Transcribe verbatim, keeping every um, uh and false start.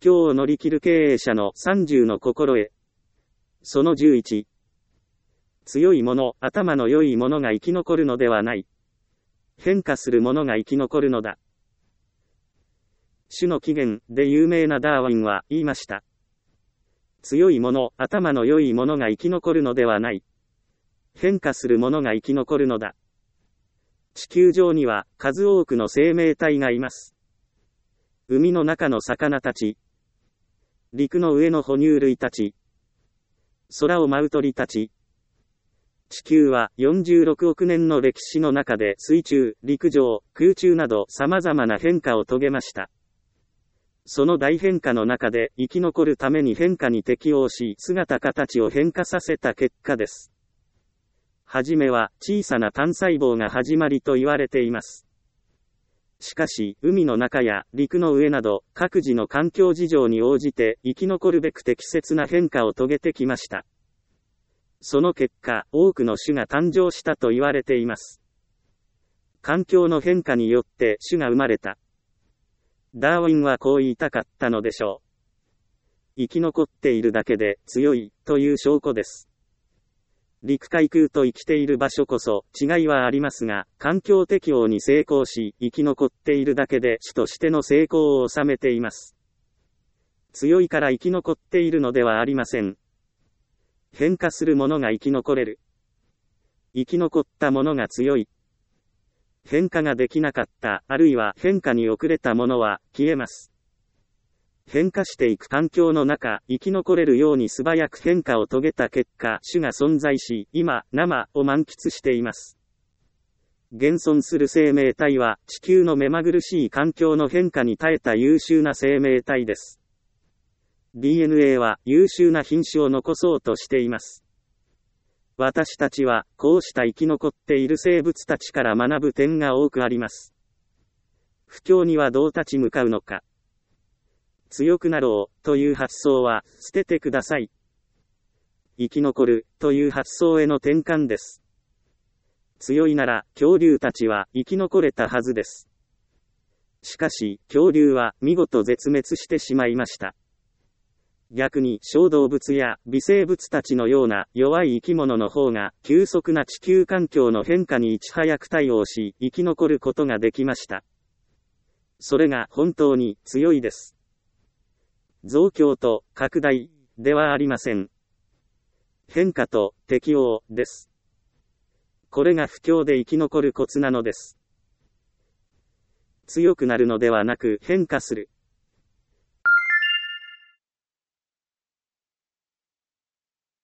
境を乗り切る経営者のさんじゅうの心得。そのじゅういち。強い者、頭の良い者が生き残るのではない。変化する者が生き残るのだ。種の起源で有名なダーウィンは言いました。強い者、頭の良い者が生き残るのではない。変化する者が生き残るのだ。地球上には数多くの生命体がいます。海の中の魚たち、陸の上の哺乳類たち、空を舞う鳥たち。地球はよんじゅうろくおくねんの歴史の中で水中、陸上、空中など様々な変化を遂げました。その大変化の中で生き残るために変化に適応し、姿形を変化させた結果です。はじめは小さな単細胞が始まりと言われています。しかし、海の中や陸の上など各自の環境事情に応じて生き残るべく適切な変化を遂げてきました。その結果、多くの種が誕生したと言われています。環境の変化によって種が生まれた。ダーウィンはこう言いたかったのでしょう。生き残っているだけで強いという証拠です。陸海空と生きている場所こそ違いはありますが、環境適応に成功し、生き残っているだけで種としての成功を収めています。強いから生き残っているのではありません。変化するものが生き残れる。生き残ったものが強い。変化ができなかった、あるいは変化に遅れたものは消えます。変化していく環境の中、生き残れるように素早く変化を遂げた結果、種が存在し、今、生を満喫しています。現存する生命体は、地球の目まぐるしい環境の変化に耐えた優秀な生命体です。ディーエヌエー は優秀な品種を残そうとしています。私たちは、こうした生き残っている生物たちから学ぶ点が多くあります。不況にはどう立ち向かうのか。強くなろう、という発想は、捨ててください。生き残る、という発想への転換です。強いなら、恐竜たちは生き残れたはずです。しかし、恐竜は見事絶滅してしまいました。逆に小動物や微生物たちのような弱い生き物の方が急速な地球環境の変化にいち早く対応し生き残ることができました。それが本当に強いです。増強と拡大ではありません。変化と適応です。これが不況で生き残るコツなのです。強くなるのではなく変化する。